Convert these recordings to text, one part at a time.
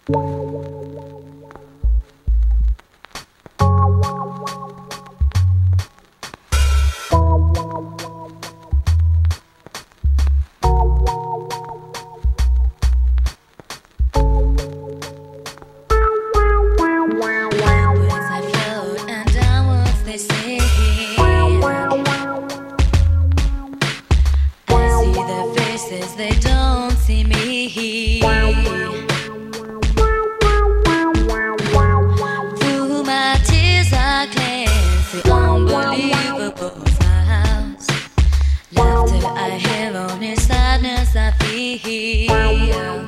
They don't see me. Through my tears I cleanse the unbelievable smiles. Laughter I hear, only sadness I feel.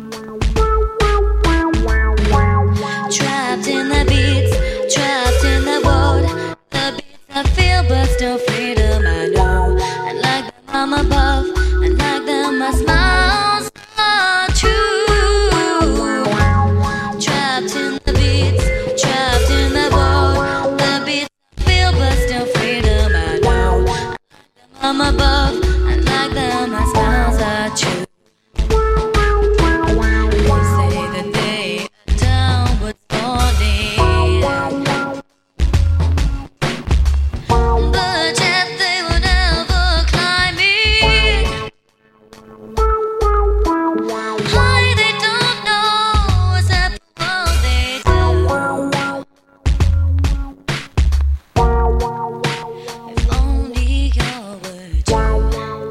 Trapped in the beats, trapped in the world. The beats I feel, but still freedom I know. And like them I'm above, and like them my smiles are true. Trapped in the beats, trapped in the world. The beats I feel, but still freedom I know. And like them I'm above, and like them my smiles are true. They say that they are downward falling, but yet they will never climb me. Why they don't know what's up, what they do. If only you were true.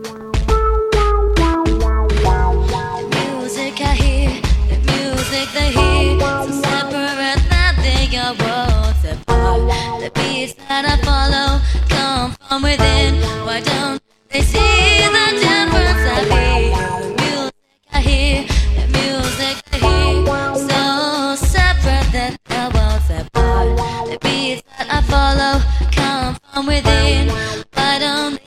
The music I hear, the music they hear, so separate that they are worlds apart. The beats that I follow come from within. Why don't they see the difference I feel? The music I hear, the music I hear, so separate that the worlds apart. The beats that I follow come from within. Why don't